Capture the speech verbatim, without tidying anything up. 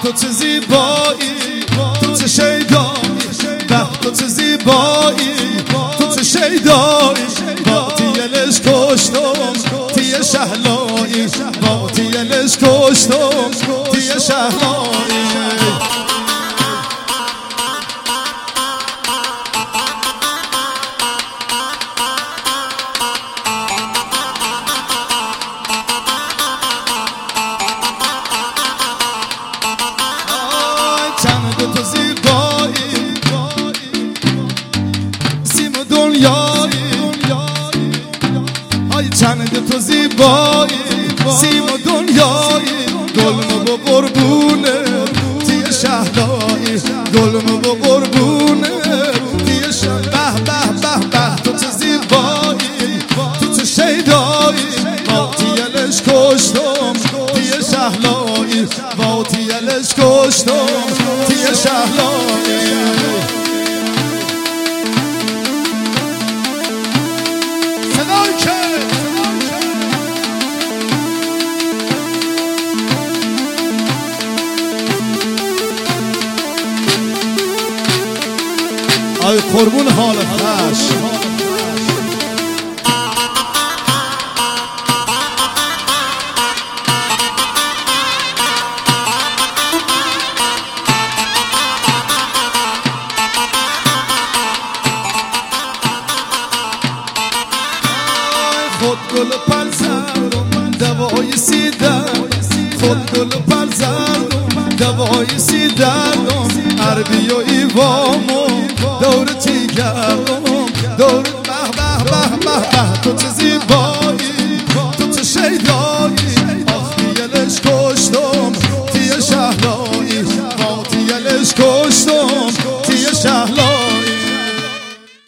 تو چه زیبایی، تو چه شیدایی، به تو چه زیبایی، تو چه شیدایی. با تیلش کشتم تیه شهلایی، با تیلش کشتم تیه شهلایی. تو زیبایی سیم دنیایی، های چند تو زیبایی سیم دنیایی. گلم با قربونه تیه شهلایی، گلم با قربونه تیه شهلایی. به به به به تو چه زیبایی، تو چه شیدایی، با تیلش کشتم تیه شهلایی، با تیلش کشتم تیه شهلایی. صدای که آی قربون حال خوش. خود گل پر زردم دوای سی دردم، خود گل پر زردم دوای سی دردم. عربی و ایوام